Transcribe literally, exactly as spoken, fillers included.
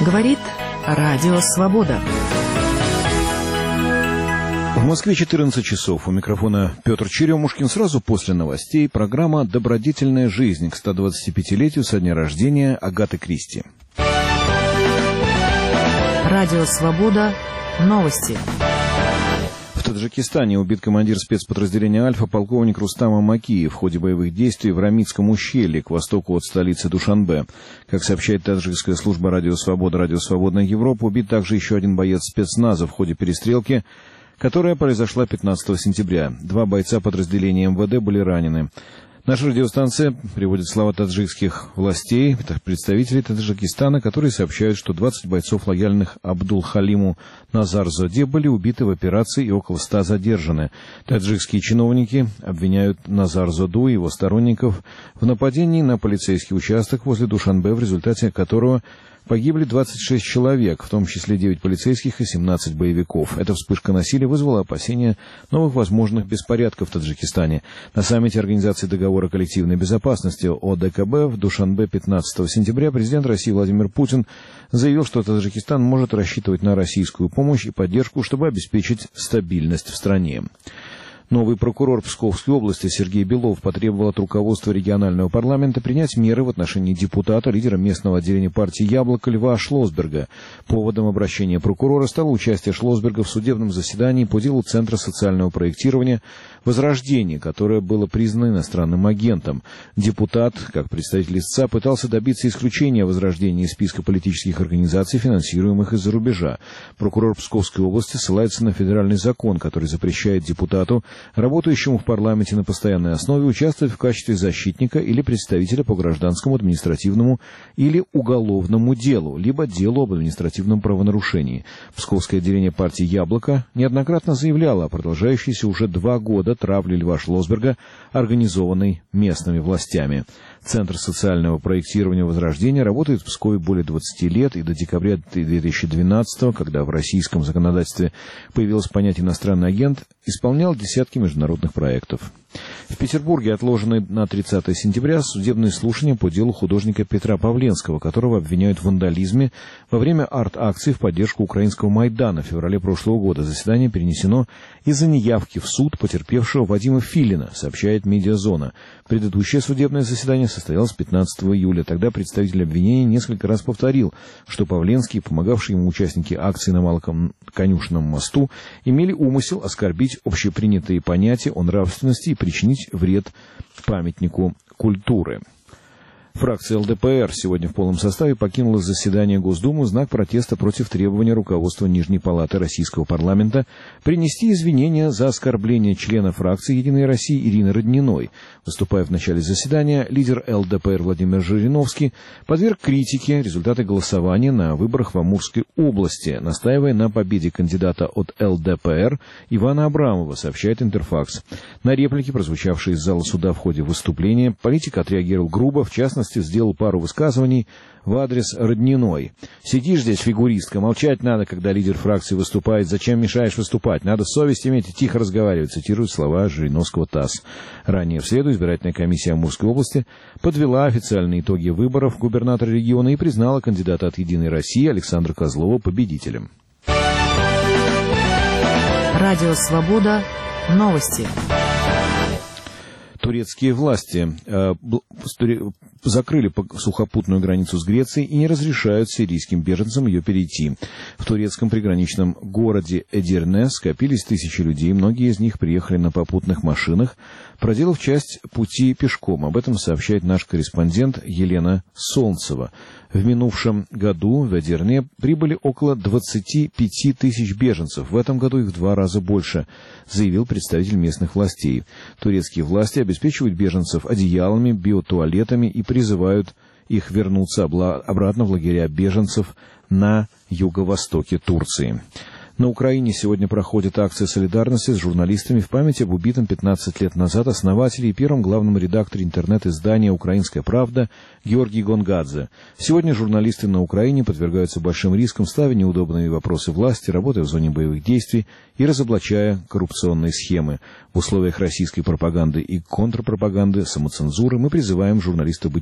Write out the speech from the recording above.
Говорит Радио Свобода. В Москве четырнадцать часов. У микрофона Петр Черемушкин. Сразу после новостей программа «Добродетельная жизнь» к ста двадцатипятилетию со дня рождения Агаты Кристи. Радио Свобода. Новости. В Таджикистане убит командир спецподразделения «Альфа» полковник Рустам Амакиев в ходе боевых действий в Рамитском ущелье к востоку от столицы Душанбе. Как сообщает таджикская служба «Радио Свобода», «Радио Свободная Европа», убит также еще один боец спецназа в ходе перестрелки, которая произошла пятнадцатого сентября. Два бойца подразделения эм вэ дэ были ранены. Наша радиостанция приводит слова таджикских властей, представителей Таджикистана, которые сообщают, что двадцать бойцов, лояльных Абдул-Халиму Назар-Зоде, были убиты в операции и около ста задержаны. Таджикские чиновники обвиняют Назар-Зоду и его сторонников в нападении на полицейский участок возле Душанбе, в результате которого погибли двадцать шесть человек, в том числе девять полицейских и семнадцать боевиков. Эта вспышка насилия вызвала опасения новых возможных беспорядков в Таджикистане. На саммите Организации договора коллективной безопасности о дэ ка бэ в Душанбе пятнадцатого сентября президент России Владимир Путин заявил, что Таджикистан может рассчитывать на российскую помощь и поддержку, чтобы обеспечить стабильность в стране. Новый прокурор Псковской области Сергей Белов потребовал от руководства регионального парламента принять меры в отношении депутата, лидера местного отделения партии «Яблоко» Льва Шлосберга. Поводом обращения прокурора стало участие Шлосберга в судебном заседании по делу Центра социального проектирования «Возрождение», которое было признано иностранным агентом. Депутат, как представитель истца, пытался добиться исключения «Возрождения» из списка политических организаций, финансируемых из-за рубежа. Прокурор Псковской области ссылается на федеральный закон, который запрещает депутату, работающему в парламенте на постоянной основе, участвовать в качестве защитника или представителя по гражданскому, административному или уголовному делу, либо делу об административном правонарушении. Псковское отделение партии «Яблоко» неоднократно заявляло о продолжающейся уже два года травле Льва Шлосберга, организованной местными властями. Центр социального проектирования «Возрождение» работает в Пскове более двадцати лет, и до декабря две тысячи двенадцатого, когда в российском законодательстве появилось понятие «иностранный агент», исполнял десятки международных проектов. В Петербурге отложены на тридцатое сентября судебные слушания по делу художника Петра Павленского, которого обвиняют в вандализме во время арт-акции в поддержку украинского Майдана в феврале прошлого года. Заседание перенесено из-за неявки в суд потерпевшего Вадима Филина, сообщает «Медиазона». Предыдущее судебное заседание состоялось пятнадцатого июля. Тогда представитель обвинения несколько раз повторил, что Павленский, помогавший ему участники акции на Малоконюшенном мосту, имели умысел оскорбить общепринятые понятия о нравственности и причинить вред памятнику культуры. Фракция эл дэ пэ эр сегодня в полном составе покинула заседание Госдумы в знак протеста против требования руководства Нижней палаты Российского парламента принести извинения за оскорбление члена фракции «Единой России» Ирины Родниной. Выступая в начале заседания, лидер эл дэ пэ эр Владимир Жириновский подверг критике результаты голосования на выборах в Амурской области, настаивая на победе кандидата от эл дэ пэ эр Ивана Абрамова, сообщает Интерфакс. На реплики, прозвучавшие из зала суда в ходе выступления, политик отреагировал грубо, в частности, сделал пару высказываний в адрес Родниной. «Сидишь здесь, фигуристка, молчать надо, когда лидер фракции выступает. Зачем мешаешь выступать? Надо совесть иметь и тихо разговаривать», цитирует слова Жириновского ТАСС. Ранее в среду избирательная комиссия Амурской области подвела официальные итоги выборов губернатора региона и признала кандидата от «Единой России» Александра Козлова победителем. Радио Свобода. Новости. Турецкие власти э, закрыли сухопутную границу с Грецией и не разрешают сирийским беженцам ее перейти. В турецком приграничном городе Эдирне скопились тысячи людей, многие из них приехали на попутных машинах, проделав часть пути пешком. Об этом сообщает наш корреспондент Елена Солнцева. В минувшем году в Эдирне прибыли около двадцати пяти тысяч беженцев. В этом году их в два раза больше, заявил представитель местных властей. Турецкие власти обеспечивают беженцев одеялами, биотуалетами и призывают их вернуться обратно в лагеря беженцев на юго-востоке Турции. На Украине сегодня проходит акция солидарности с журналистами в память об убитом пятнадцать лет назад основателе и первом главном редакторе интернет-издания «Украинская правда» Георгии Гонгадзе. Сегодня журналисты на Украине подвергаются большим рискам, ставя неудобные вопросы власти, работая в зоне боевых действий и разоблачая коррупционные схемы. В условиях российской пропаганды и контрпропаганды, самоцензуры мы призываем журналистов быть